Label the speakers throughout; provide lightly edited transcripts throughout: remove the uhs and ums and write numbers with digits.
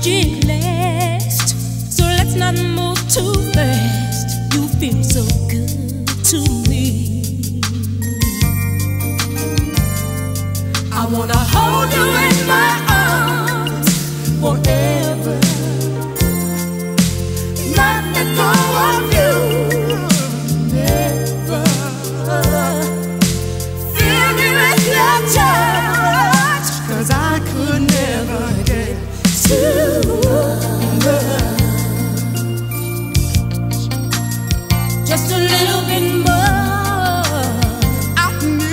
Speaker 1: drink last, so let's not move too fast. You feel so good to me. I wanna hold you in my arms forever, not let go of you, never. Feel me with your touch, 'cause I could never get too much. Just a little bit more. I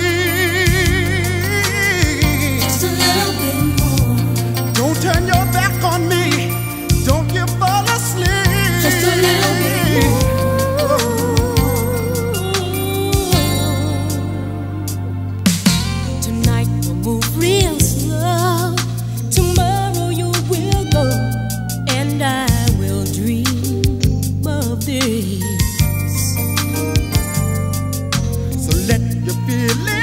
Speaker 1: need just a little bit more.
Speaker 2: Don't turn your back on me. Don't you fall asleep.
Speaker 1: Just a little bit more. Tonight we'll move real slow. Tomorrow you will go, and I will dream of this.
Speaker 2: So let your feelings